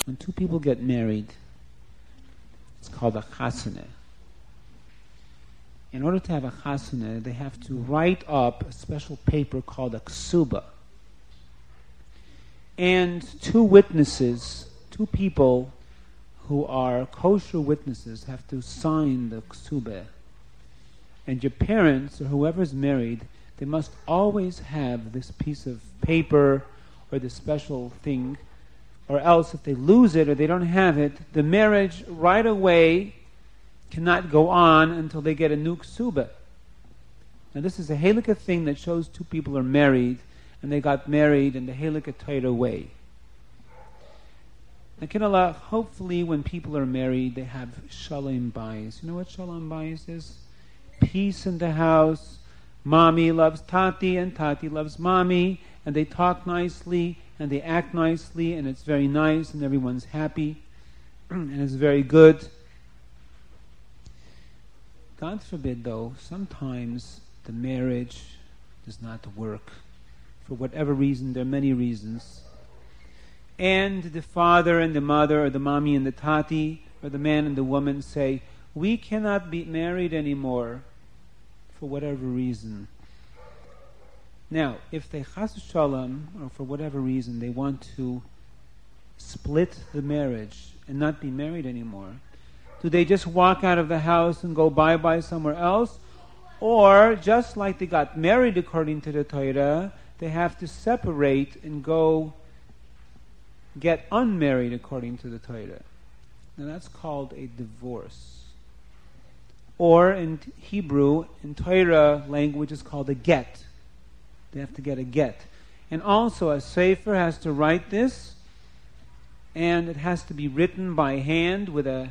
When two people get married, it's called a chasana. In order to have a chasana, they have to write up a special paper called a ksuba. And two witnesses, two people who are kosher witnesses, have to sign the ksuba. And your parents, or whoever's married, they must always have this piece of paper or this special thing, or else if they lose it or they don't have it, the marriage right away cannot go on until they get a new ksuba. Now this is a halakha thing that shows two people are married, and they got married in the halakha Torah way. Now, Kinala, hopefully when people are married, they have shalom bayis. You know what shalom bayis is? Peace in the house. Mommy loves Tati, and Tati loves Mommy, and they talk nicely, and they act nicely, and it's very nice, and everyone's happy, and it's very good. God forbid, though, sometimes the marriage does not work. For whatever reason, there are many reasons. And the father and the mother, or the mommy and the tati, or the man and the woman say, we cannot be married anymore, for whatever reason. Now, if they chas shalom, or for whatever reason, they want to split the marriage and not be married anymore, do they just walk out of the house and go bye-bye somewhere else? Or, just like they got married according to the Torah, they have to separate and go get unmarried according to the Torah. Now that's called a divorce. Or in Hebrew, in Torah language, it's called a get. They have to get a get. And also a sefer has to write this, and it has to be written by hand with a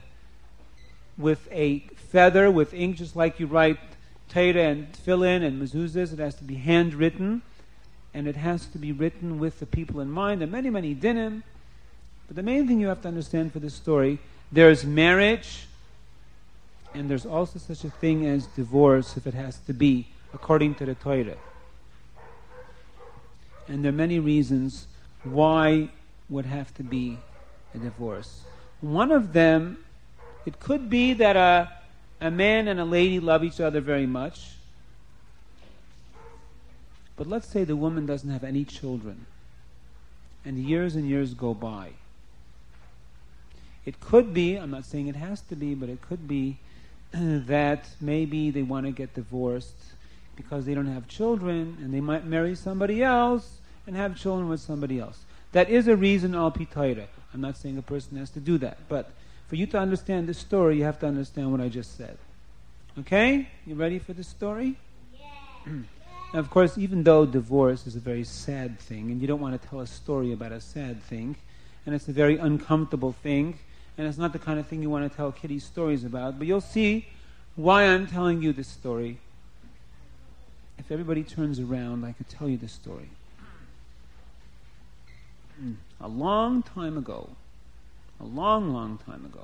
feather, with ink, just like you write Torah and tefillin and mezuzahs. It has to be handwritten, and it has to be written with the people in mind. There are many, many dinim. But the main thing you have to understand for this story, there's marriage, and there's also such a thing as divorce, if it has to be, according to the Torah. And there are many reasons why would have to be a divorce. One of them, it could be that a man and a lady love each other very much, but let's say the woman doesn't have any children, and years go by. It could be, I'm not saying it has to be, but it could be that maybe they want to get divorced because they don't have children, and they might marry somebody else and have children with somebody else. That is a reason al pi Torah. I'm not saying a person has to do that, but for you to understand this story, you have to understand what I just said. Okay? You ready for this story? Yeah. Now, of course, even though divorce is a very sad thing, and you don't want to tell a story about a sad thing, and it's a very uncomfortable thing, and it's not the kind of thing you want to tell kiddie stories about, but you'll see why I'm telling you this story. If everybody turns around, I could tell you this story. A long time ago, a long time ago,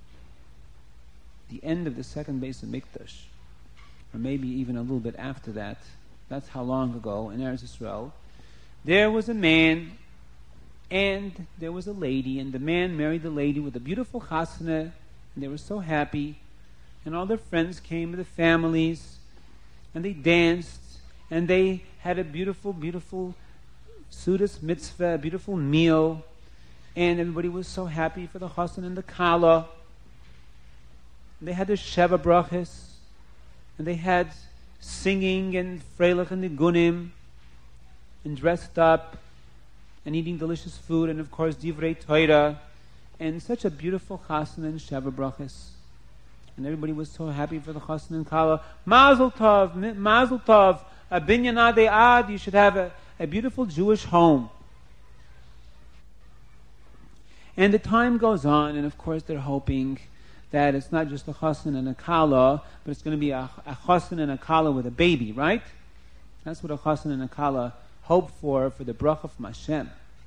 the end of the second base of Mikdash, or maybe even a little bit after that, that's how long ago, in Eretz Yisrael, there was a man and there was a lady, and the man married the lady with a beautiful chasana, and they were so happy, and all their friends came with the families, and they danced, and they had a beautiful Sudas mitzvah, a beautiful meal, and everybody was so happy for the chassan and the kala. They had their sheva brachas, and they had singing and freilich and nigunim, and dressed up, and eating delicious food, and of course divrei Torah, and such a beautiful chassan and sheva brachas. And everybody was so happy for the chassan and kala. Mazel tov, a binyan adei ad, you should have a beautiful Jewish home. And the time goes on, and of course they're hoping that it's not just a chassan and a kala, but it's going to be a chassan and a kala with a baby, right? That's what a chassan and a kala hope for the bracha from Hashem.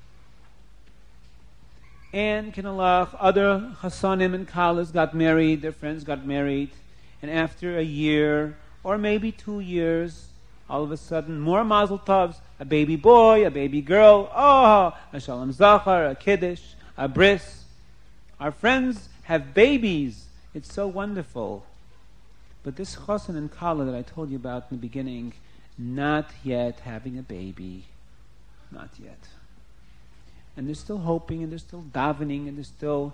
And Kinalach, other chassanim and kalas got married, their friends got married, and after a year, or maybe 2 years, all of a sudden, more mazel tovs, a baby boy, a baby girl, a shalom zachar, a kiddush, a bris, Our friends have babies. It's so wonderful. But this chassan and kala that I told you about in the beginning, not yet having a baby. Not yet. And they're still hoping, and they're still davening, and they're still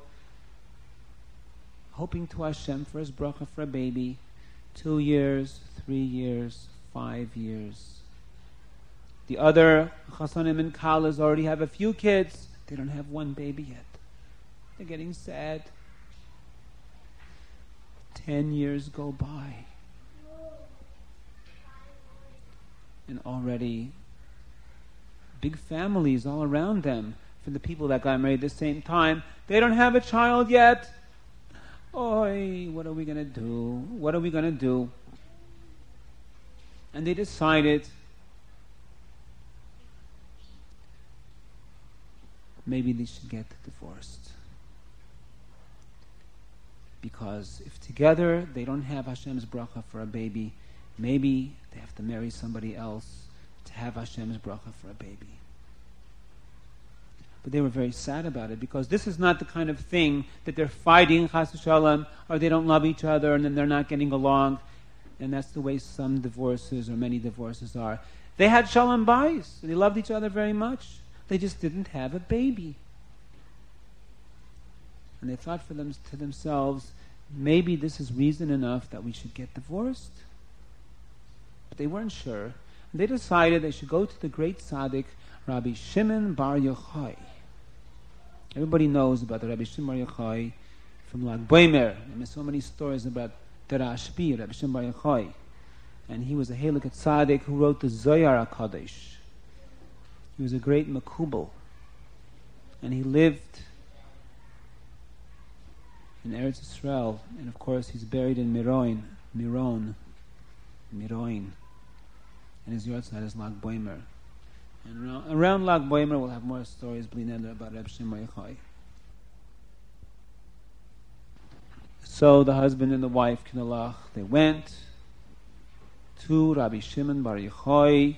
hoping to Hashem for His bracha for a baby. 2 years, 3 years, 5 years. The other chassanim and kalas already have a few kids. They don't have one baby yet. They're getting sad. 10 years go by. And already big families all around them. For the people that got married at the same time, they don't have a child yet. Oi, what are we going to do? What are we going to do? And they decided maybe they should get divorced. Because if together they don't have Hashem's bracha for a baby, maybe they have to marry somebody else to have Hashem's bracha for a baby. But they were very sad about it, because this is not the kind of thing that they're fighting, chas v'shalom, or they don't love each other and then they're not getting along. And that's the way some divorces or many divorces are. They had shalom bayis. They loved each other very much. They just didn't have a baby. And they thought to themselves, maybe this is reason enough that we should get divorced. But they weren't sure. And they decided they should go to the great tzaddik, Rabbi Shimon Bar Yochai. Everybody knows about the Rabbi Shimon Bar Yochai from Lag Boimer. There are so many stories about the Rashbi, Rabbi Shimon Bar Yochai. And he was a Heilig tzaddik who wrote the Zohar HaKadosh. He was a great Makubal. And he lived in Eretz Yisrael. And of course he's buried in Miron. And his yahrzeit is Lag Boimer. And around Lag Boimer we'll have more stories about Reb Shimon Bar Yochai. So the husband and the wife, Kinalach, they went to Rabbi Shimon Bar Yochai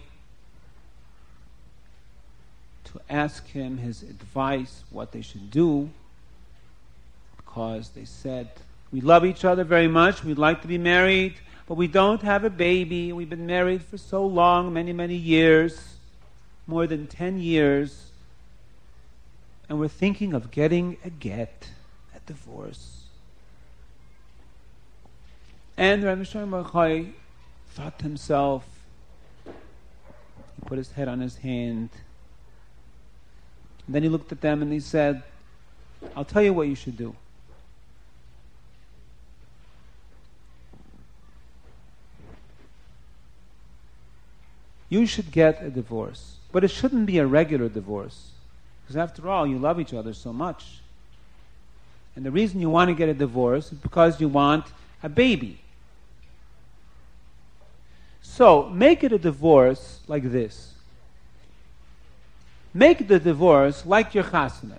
to ask him his advice, what they should do, because they said, we love each other very much, we'd like to be married, but we don't have a baby. We've been married for so long, many, many years. More than 10 years, and we're thinking of getting a get, a divorce. And Rabbi Shimon Bar Yochai thought to himself, he put his head on his hand, and then he looked at them and he said, I'll tell you what you should do. You should get a divorce. But it shouldn't be a regular divorce. Because after all, you love each other so much. And the reason you want to get a divorce is because you want a baby. So, make it a divorce like this. Make the divorce like your chasana.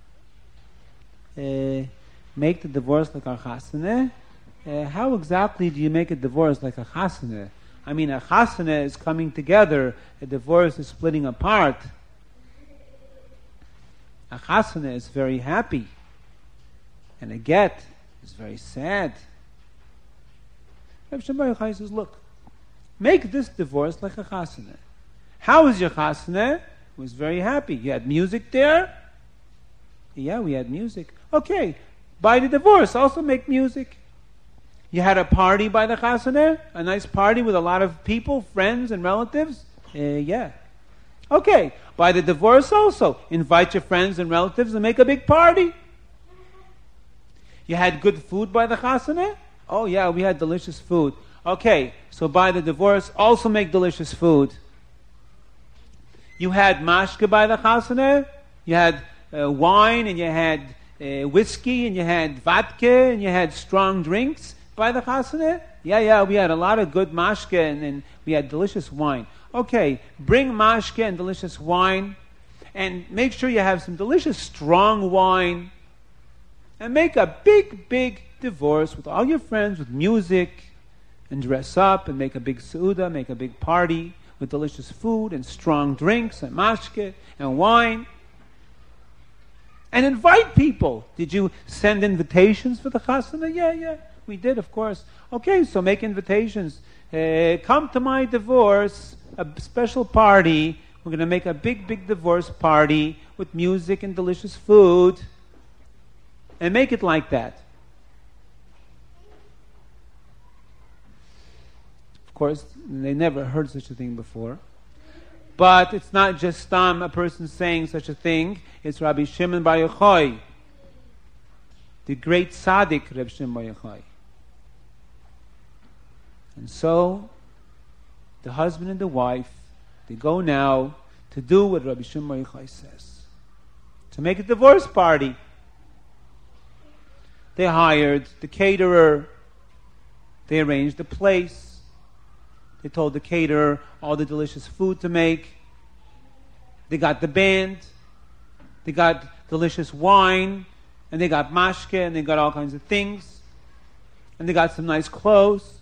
Make the divorce like our chasana? How exactly do you make a divorce like a chasana? I mean, a chasana is coming together, a divorce is splitting apart. A chasana is very happy, and a get is very sad. Rabbi Shimon Bar Yochai says, look, make this divorce like a chasana. How was your chasana? It was very happy. You had music there? Yeah, we had music. Okay, by the divorce, also make music. You had a party by the chasana? A nice party with a lot of people, friends and relatives? Yeah. Okay, by the divorce also, invite your friends and relatives and make a big party. You had good food by the chasana? Oh yeah, we had delicious food. Okay, so by the divorce, also make delicious food. You had mashke by the chasana? You had wine, and you had whiskey, and you had vodka, and you had strong drinks by the chasana? Yeah, we had a lot of good mashke, and we had delicious wine. Okay, bring mashke and delicious wine, and make sure you have some delicious strong wine, and make a big, big divorce with all your friends, with music, and dress up, and make a big seuda, make a big party, with delicious food, and strong drinks, and mashke, and wine. And invite people. Did you send invitations for the chasana? Yeah, we did, of course. Okay, so make invitations. Come to my divorce, a special party. We're going to make a big divorce party with music and delicious food. And make it like that. Of course, they never heard such a thing before. But it's not just a person saying such a thing. It's Rabbi Shimon Bar Yochai, the great tzaddik Rabbi Shimon Bar Yochai. And so, the husband and the wife, they go now to do what Rabbi Shimon Bar Yochai says. To make a divorce party. They hired the caterer. They arranged the place. They told the caterer all the delicious food to make. They got the band. They got delicious wine. And they got mashke. And they got all kinds of things. And they got some nice clothes.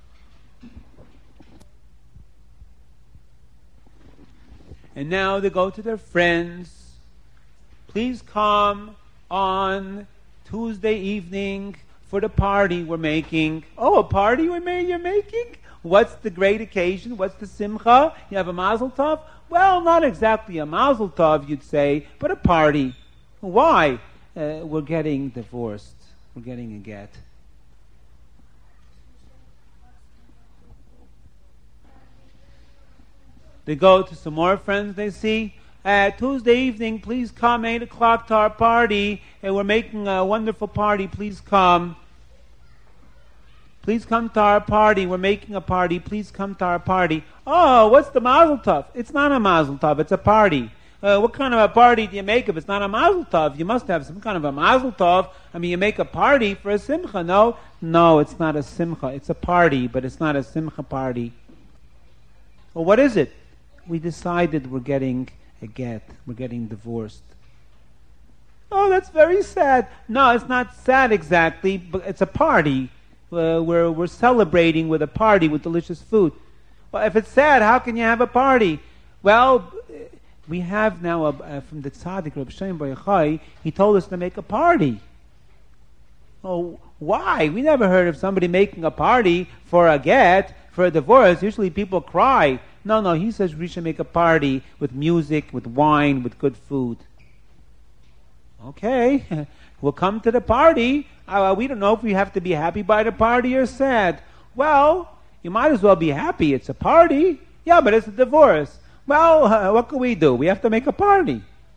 And now they go to their friends. Please come on Tuesday evening for the party we're making. Oh, a party you're making? What's the great occasion? What's the simcha? You have a mazel tov? Well, not exactly a mazel tov, you'd say, but a party. Why? We're getting divorced. We're getting a get. They go to some more friends they see. Tuesday evening, please come 8 o'clock to our party. And we're making a wonderful party. Please come. Please come to our party. We're making a party. Please come to our party. Oh, what's the mazel tov? It's not a mazel tov. It's a party. What kind of a party do you make if it's not a mazel tov? You must have some kind of a mazel tov. I mean, you make a party for a simcha. No, it's not a simcha. It's a party, but it's not a simcha party. Well, what is it? We decided we're getting a get. We're getting divorced. Oh, that's very sad. No, it's not sad exactly, but it's a party. We're celebrating with a party with delicious food. Well, if it's sad, how can you have a party? Well, we have now from the tzaddik Rabbi Shimon Bar Yochai. He told us to make a party. Oh, why? We never heard of somebody making a party for a get, for a divorce. Usually people cry. No, he says we should make a party with music, with wine, with good food. Okay, we'll come to the party. We don't know if we have to be happy by the party or sad. Well, you might as well be happy. It's a party. Yeah, but it's a divorce. Well, what can we do? We have to make a party.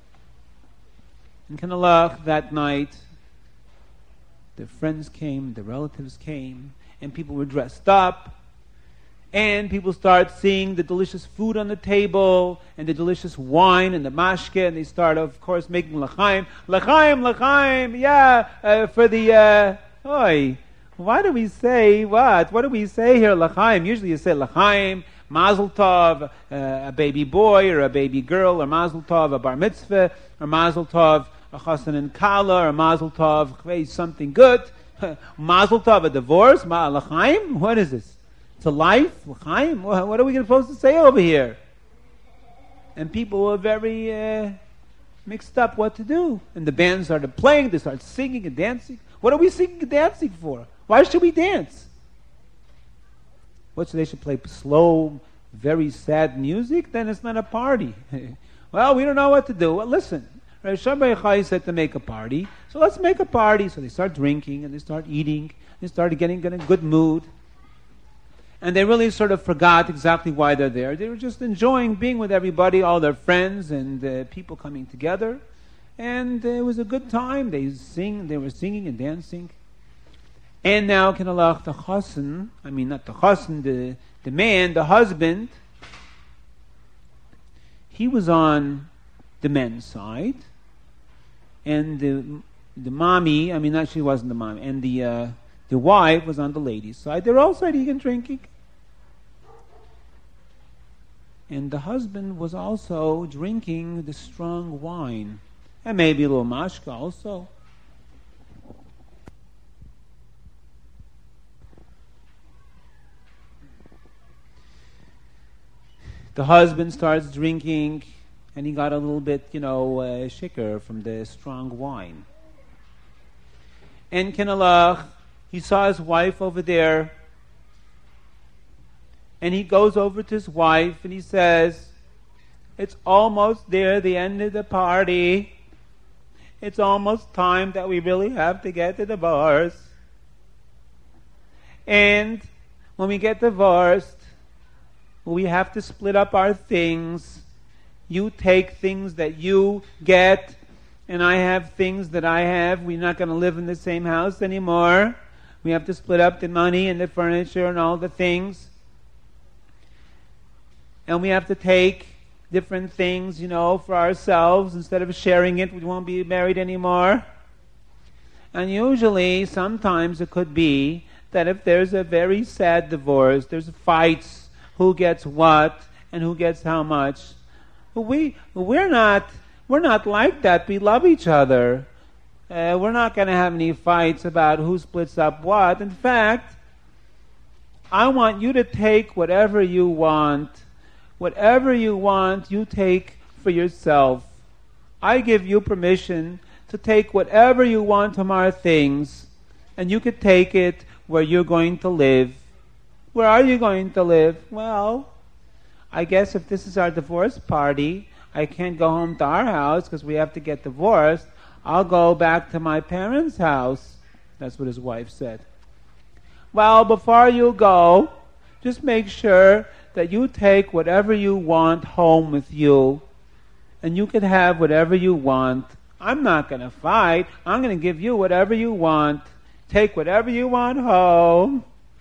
In Kanalach that night, the friends came, the relatives came, and people were dressed up. And people start seeing the delicious food on the table and the delicious wine and the mashke, and they start, of course, making l'chaim. L'chaim, yeah, for the, why do we say what? What do we say here, l'chaim? Usually you say l'chaim, mazel tov, a baby boy or a baby girl, or mazel tov, a bar mitzvah, or mazel tov, a chasan and kala, or mazel tov, something good. Mazel tov, a divorce, l'chaim? What is this? To life? L'chaim? What are we supposed to say over here? And people were very mixed up what to do. And the band started playing, they started singing and dancing. What are we singing and dancing for? Why should we dance? They should play slow, very sad music? Then it's not a party. Well, we don't know what to do. Well, listen, Rabbi Shimon Bar Yochai said to make a party, so let's make a party. So they start drinking and they start eating. They started getting in a good mood. And they really sort of forgot exactly why they're there. They were just enjoying being with everybody, all their friends and people coming together. And it was a good time. They were singing and dancing. And now, Kanalach, the chassan, not the chassan, the man, the husband, he was on the men's side. And the mommy, she wasn't the mommy. And the wife was on the ladies' side. They're all side eating and drinking. And the husband was also drinking the strong wine. And maybe a little mashka also. The husband starts drinking, and he got a little bit, shaker from the strong wine. And Kinalach, he saw his wife over there, and he goes over to his wife and he says, "It's almost there, the end of the party. It's almost time that we really have to get a divorce. And when we get divorced, we have to split up our things. You take things that you get, and I have things that I have. We're not going to live in the same house anymore. We have to split up the money and the furniture and all the things. And we have to take different things, for ourselves. Instead of sharing it, we won't be married anymore." And usually, sometimes it could be that if there's a very sad divorce, there's fights, who gets what and who gets how much. But we're not like that. We love each other. We're not going to have any fights about who splits up what. In fact, I want you to take whatever you want. Whatever you want, you take for yourself. I give you permission to take whatever you want from our things, and you could take it where you're going to live. Where are you going to live? Well, I guess if this is our divorce party, I can't go home to our house because we have to get divorced. I'll go back to my parents' house. That's what his wife said. Well, before you go, just make sure that you take whatever you want home with you, and you can have whatever you want. I'm not going to fight. I'm going to give you whatever you want. Take whatever you want home.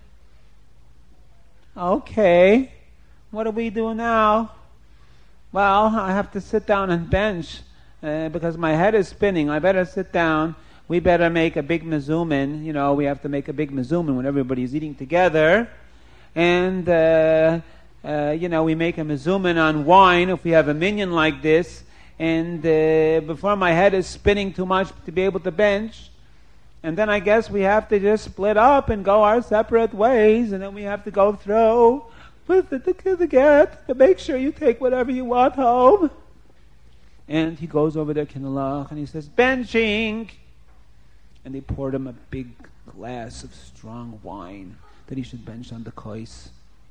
Okay, what do we do now? Well, I have to sit down and bench because my head is spinning. I better sit down. We better make a big mezumin. We have to make a big mezumin when everybody's eating together. And we make a mezumin on wine if we have a minyan like this, and before my head is spinning too much to be able to bench, and then I guess we have to just split up and go our separate ways, and then we have to go through with the get to make sure you take whatever you want home. And he goes over there, Kinalach, and he says, "Benching!" And they poured him a big glass of strong wine that he should bench on the kois.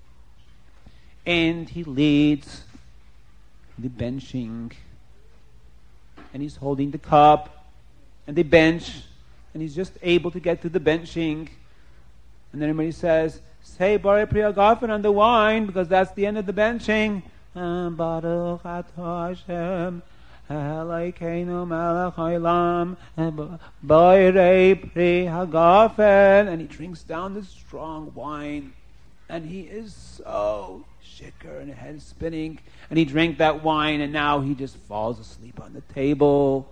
And he leads the benching, and he's holding the cup, and they bench, and he's just able to get to the benching. And then everybody says, "Say Borei Pri Hagafen on the wine," because that's the end of the benching. Baruch atah Hashem Elokeinu melech haolam Borei Pri Hagafen. And he drinks down the strong wine, and he is so shaker and head spinning, and he drank that wine, and now he just falls asleep on the table.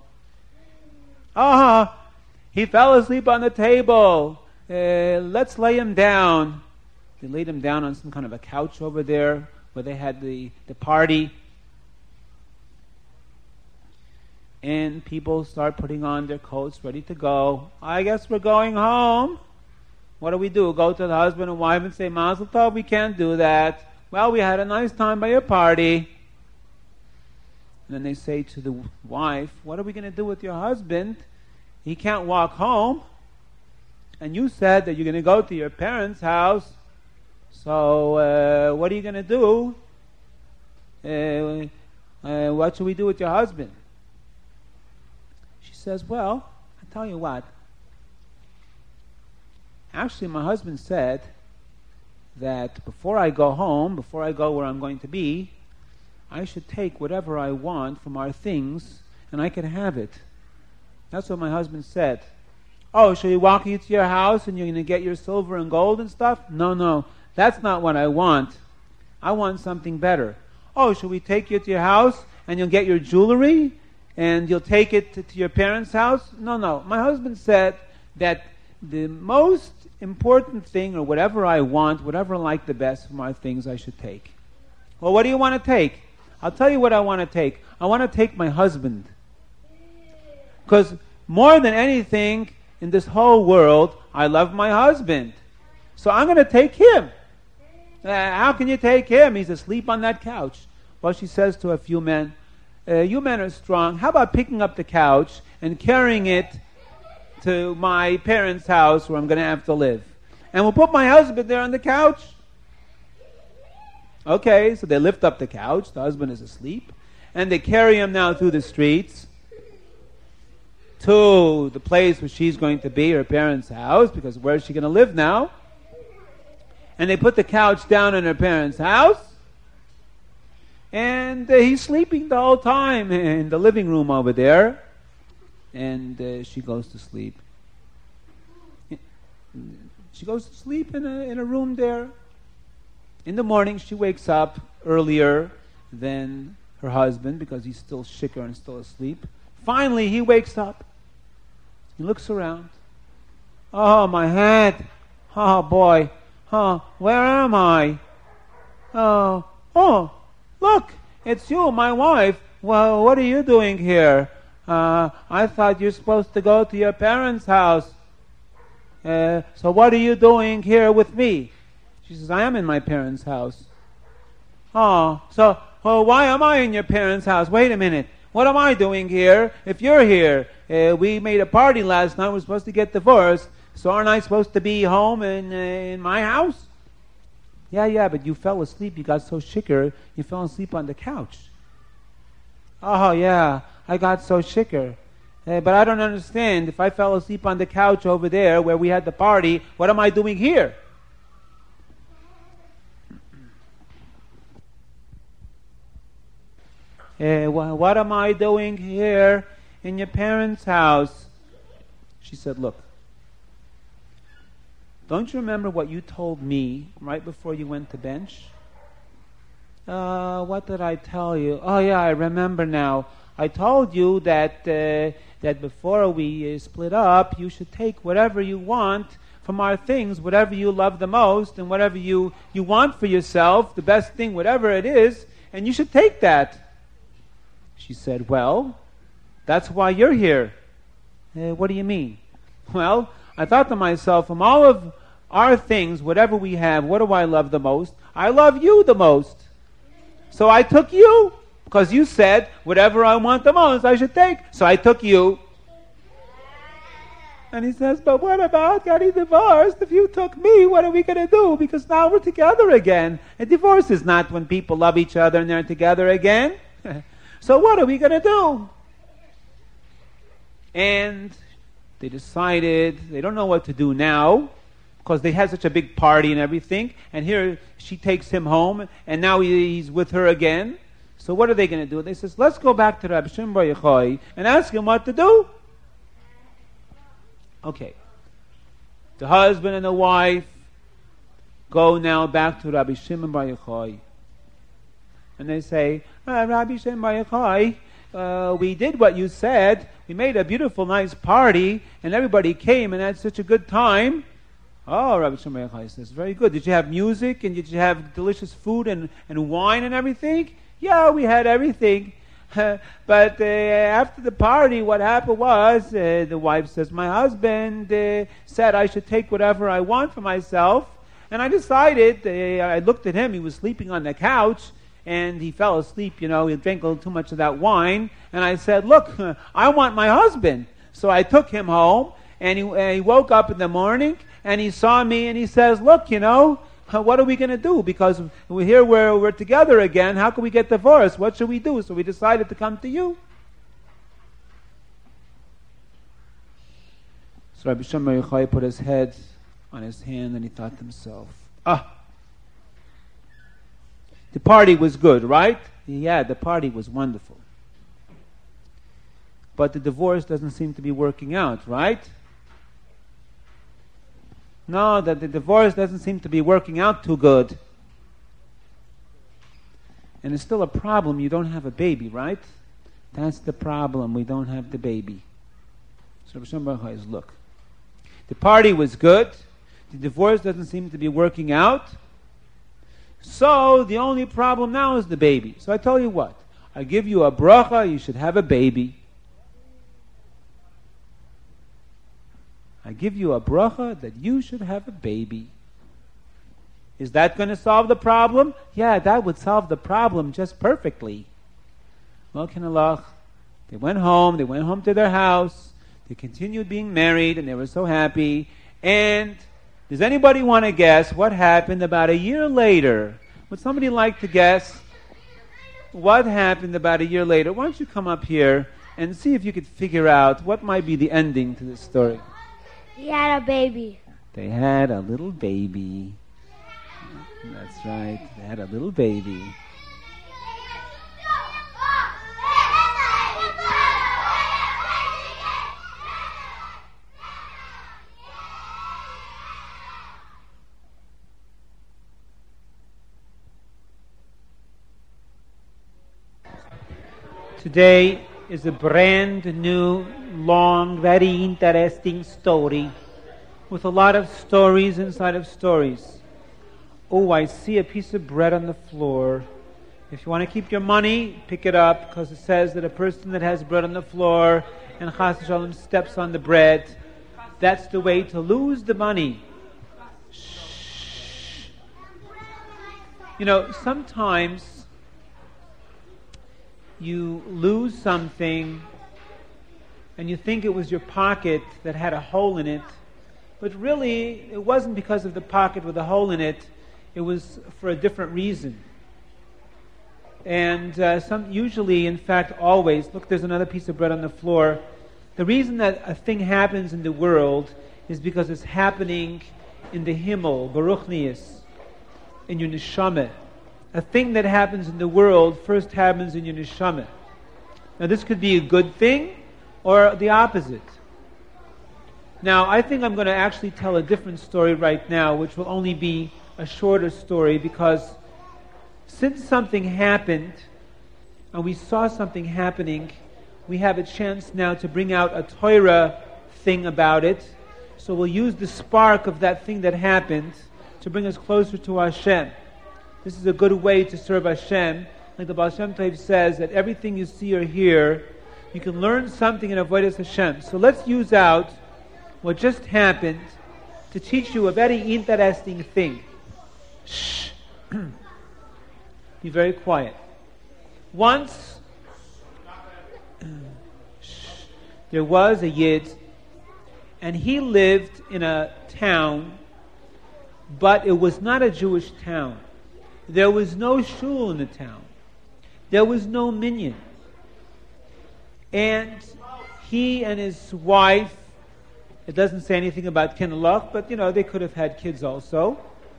He fell asleep on the table. Let's lay him down. They laid him down on some kind of a couch over there where they had the party. And people start putting on their coats, ready to go. I guess we're going home. What do? Go to the husband and wife and say, "Mazel tov"? We can't do that. Well, we had a nice time by your party. And then they say to the wife, "What are we going to do with your husband? He can't walk home. And you said that you're going to go to your parents' house. So what are you going to do? What should we do with your husband?" She says, "Well, I'll tell you what. Actually, my husband said that before I go home, before I go where I'm going to be, I should take whatever I want from our things, and I can have it." That's what my husband said. "Oh, should we walk you to your house and you're going to get your silver and gold and stuff?" No, that's not what I want. I want something better. "Oh, should we take you to your house and you'll get your jewelry and you'll take it to your parents' house?" No. My husband said that the most important thing, or whatever I want, whatever I like the best from our things, I should take. "Well, what do you want to take?" "I'll tell you what I want to take. I want to take my husband. Because more than anything in this whole world, I love my husband. So I'm going to take him." "How can you take him? He's asleep on that couch." Well, she says to a few men, you men are strong. How about picking up the couch and carrying it to my parents' house where I'm going to have to live? And we'll put my husband there on the couch. Okay, so they lift up the couch. The husband is asleep. And they carry him now through the streets to the place where she's going to be, her parents' house, because where is she going to live now? And they put the couch down in her parents' house. And he's sleeping the whole time in the living room over there. And she goes to sleep. She goes to sleep in a room there. In the morning, she wakes up earlier than her husband because he's still shikker and still asleep. Finally, he wakes up. He looks around. Oh, my head. Oh, boy. Oh, where am I? Oh, look, it's you, my wife. Well, what are you doing here? I thought you're supposed to go to your parents' house. So what are you doing here with me? She says, I am in my parents' house. Oh, so why am I in your parents' house? Wait a minute. What am I doing here if you're here? We made a party last night. We're supposed to get divorced. So aren't I supposed to be home in my house? Yeah, but you fell asleep. You got so shikker, you fell asleep on the couch. Oh, yeah, I got so shikker. But I don't understand. If I fell asleep on the couch over there where we had the party, what am I doing here? What am I doing here in your parents' house? She said, look, don't you remember what you told me right before you went to bench? What did I tell you? Oh, yeah, I remember now. I told you that before we split up, you should take whatever you want from our things, whatever you love the most, and whatever you want for yourself, the best thing, whatever it is, and you should take that. She said, well, that's why you're here. What do you mean? Well, I thought to myself, from all of our things, whatever we have, what do I love the most? I love you the most. So I took you, because you said, whatever I want the most, I should take. So I took you. And he says, but what about getting divorced? If you took me, what are we going to do? Because now we're together again. A divorce is not when people love each other and they're together again. So what are we going to do? And they decided, they don't know what to do now, because they had such a big party and everything. And here she takes him home, and now he's with her again. So what are they going to do? They says, let's go back to Rabbi Shimon Bar Yochai and ask him what to do. Okay. The husband and the wife go now back to Rabbi Shimon Bar Yochai. And they say, Rabbi Shimon Bar Yochai, we did what you said. We made a beautiful, nice party, and everybody came and had such a good time. Oh, Rabbi Shimon Bar Yochai says, very good. Did you have music, and did you have delicious food and wine and everything? Yeah, we had everything. But after the party, what happened was, the wife says, my husband said I should take whatever I want for myself. And I decided, I looked at him, he was sleeping on the couch, and he fell asleep, he drank a little too much of that wine. And I said, look, I want my husband. So I took him home, and he woke up in the morning, and he saw me, and he says, look, what are we going to do? Because we're together again. How can we get divorced? What should we do? So we decided to come to you. So Rabbi Shimon Bar Yochai put his head on his hand, and he thought to himself, the party was good, right? Yeah, the party was wonderful. But the divorce doesn't seem to be working out, right? No, that the divorce doesn't seem to be working out too good. And it's still a problem. You don't have a baby, right? That's the problem. We don't have the baby. So Rabbi Shimon Bar Yochai says, look, the party was good. The divorce doesn't seem to be working out. So the only problem now is the baby. So I tell you what, I give you a bracha, you should have a baby. I give you a bracha that you should have a baby. Is that going to solve the problem? Yeah, that would solve the problem just perfectly. Well, Kinalach, they went home to their house, they continued being married, and they were so happy. And does anybody want to guess what happened about a year later? Would somebody like to guess what happened about a year later? Why don't you come up here and see if you could figure out what might be the ending to this story. He had a baby. They had a little baby. That's right. They had a little baby. Today is a brand new, long, very interesting story with a lot of stories inside of stories. Oh, I see a piece of bread on the floor. If you want to keep your money, pick it up, because it says that a person that has bread on the floor and Chas V'Shalom steps on the bread, that's the way to lose the money. Shh. You know, sometimes you lose something and you think it was your pocket that had a hole in it, but really it wasn't because of the pocket with a hole in it. It was for a different reason. And usually, in fact, always, look, there's another piece of bread on the floor. The reason that a thing happens in the world is because it's happening in the Himmel, Baruch Niyas, in your neshama. A thing that happens in the world first happens in your neshama. Now, this could be a good thing or the opposite. Now, I think I'm going to actually tell a different story right now, which will only be a shorter story, because since something happened and we saw something happening, we have a chance now to bring out a Torah thing about it. So we'll use the spark of that thing that happened to bring us closer to Hashem. This is a good way to serve Hashem. Like the Baal Shem Tov says, that everything you see or hear, you can learn something in avodas Hashem. So let's use out what just happened to teach you a very interesting thing. Shh. Be very quiet. Once, there was a Yid, and he lived in a town, but it was not a Jewish town. There was no shul in the town. There was no minyan. And he and his wife, it doesn't say anything about Kinalach, but they could have had kids also.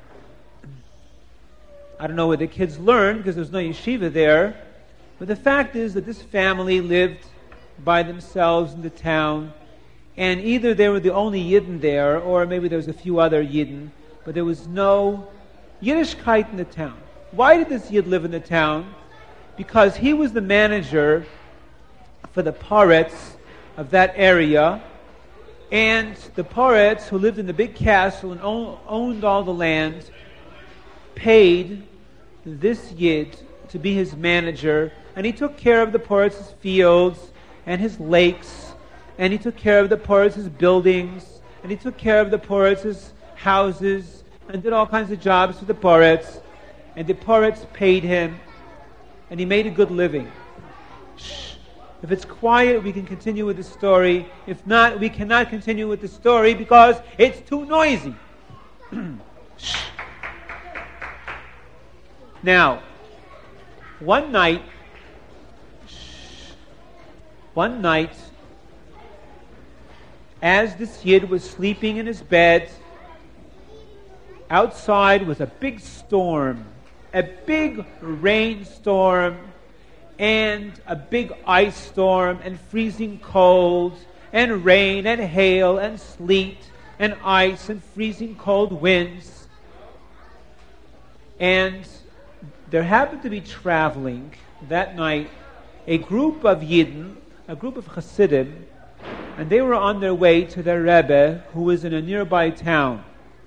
I don't know where the kids learned, because there's no yeshiva there. But the fact is that this family lived by themselves in the town, and either they were the only Yidden there, or maybe there was a few other Yidden, but there was no Yiddishkeit in the town. Why did this Yid live in the town? Because he was the manager for the Poretz of that area, and the Poretz, who lived in the big castle and owned all the land, paid this Yid to be his manager, and he took care of the Poretz's fields and his lakes, and he took care of the Poretz's buildings, and he took care of the Poretz's houses, and did all kinds of jobs for the Poretz, and the Poretz paid him, and he made a good living. Shh. If it's quiet, we can continue with the story. If not, we cannot continue with the story because it's too noisy. Shh. Now, one night, as this Yid was sleeping in his bed, outside was a big storm, a big rainstorm, and a big ice storm, and freezing cold, and rain, and hail, and sleet, and ice, and freezing cold winds. And there happened to be traveling that night a group of Yidden, a group of Hasidim, and they were on their way to their Rebbe, who was in a nearby town.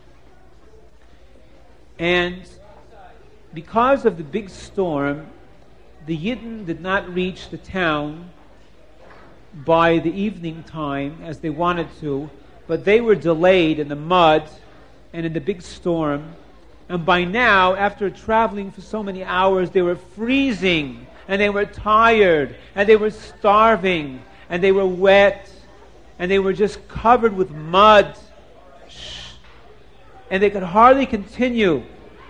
And because of the big storm, the Yidden did not reach the town by the evening time as they wanted to, but they were delayed in the mud and in the big storm. And by now, after traveling for so many hours, they were freezing and they were tired, and they were starving, and they were wet, and they were just covered with mud, and they could hardly continue.